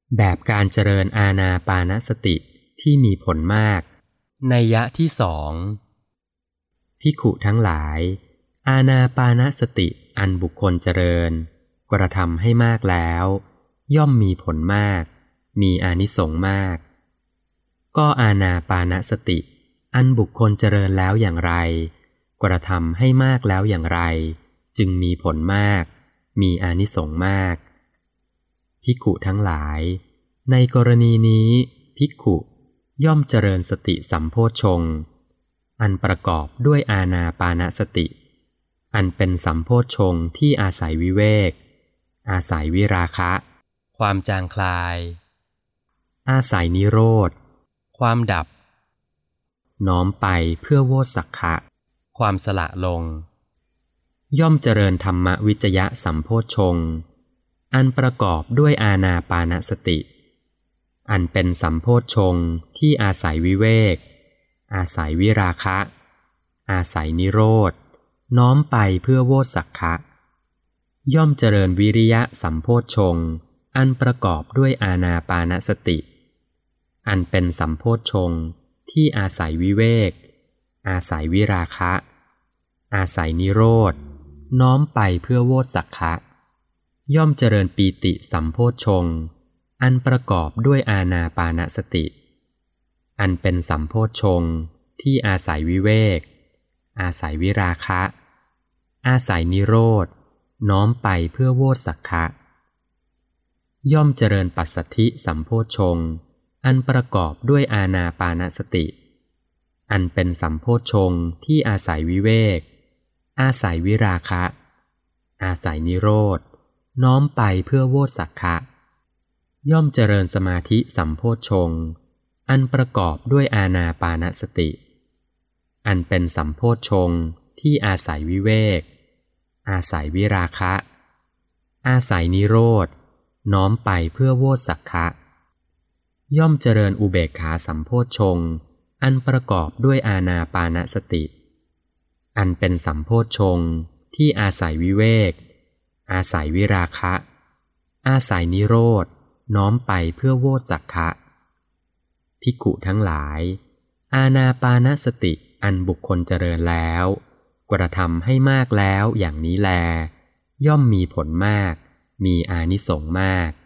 แบบการเจริญอานาปานสติที่มีผลมากนัยยะที่สองภิกขุทั้งหลายอานาปานสติอันบุคคลเจริญกระทำให้มากแล้วย่อมมีผลมากมีอานิสงส์มากก็อานาปานสติอันบุคคลเจริญแล้วอย่างไรกระทำให้มากแล้วอย่างไรจึงมีผลมากมีอานิสงส์มากภิกขุทั้งหลายในกรณีนี้ภิกขุย่อมเจริญสติสัมโพชฌงค์อันประกอบด้วยอานาปานสติอันเป็นสัมโพชฌงค์ที่อาศัยวิเวกอาศัยวิราคะความจางคลายอาศัยนิโรธความดับน้อมไปเพื่อโวสักขะความสละลงย่อมเจริญธรรมวิจยะสัมโพชฌงค์อันประกอบด้วยอานาปานสติอันเป็นสัมโพชฌงค์ที่อาศัยวิเวกอาศัยวิราคะอาศัยนิโรธน้อมไปเพื่อโวสักขะย่อมเจริญวิริยะสัมโพชฌงค์อันประกอบด้วยอานาปานสติอันเป็นสัมโพชฌงค์ที่อาศัยวิเวกอาศัยวิราคะอาศัยนิโรธน้อมไปเพื่อโวสักขะย่อมเจริญปีติสัมโพชฌงค์อันประกอบด้วยอานาปานสติอันเป็นสัมโพชฌงค์ที่อาศัยวิเวกอาศัยวิราคะอาศัยนิโรธน้อมไปเพื่อโวสักขะย่อมเจริญปัสสัทธิสัมโพชฌงค์อันประกอบด้วยอานาปานสติอันเป็นสัมโพชฌงค์ที่อาศัยวิเวกอาศัยวิราคะอาศัยนิโรธน้อมไปเพื่อโวสักขะย่อมเจริญสมาธิสัมโพชฌงค์อันประกอบด้วยอานาปานสติอันเป็นสัมโพชฌงค์ที่อาศัยวิเวกอาศัยวิราคะอาศัยนิโรธน้อมไปเพื่อโวสักขะย่อมเจริญอุเบกขาสัมโพชฌงค์อันประกอบด้วยอานาปานสติอันเป็นสัมโพชฌงค์ที่อาศัยวิเวกอาศัยวิราคะอาศัยนิโรธน้อมไปเพื่อโวสักขะภิกขุทั้งหลายอานาปานสติอันบุคคลเจริญแล้วกระทำให้มากแล้วอย่างนี้แลย่อมมีผลมากมีอานิสงส์มาก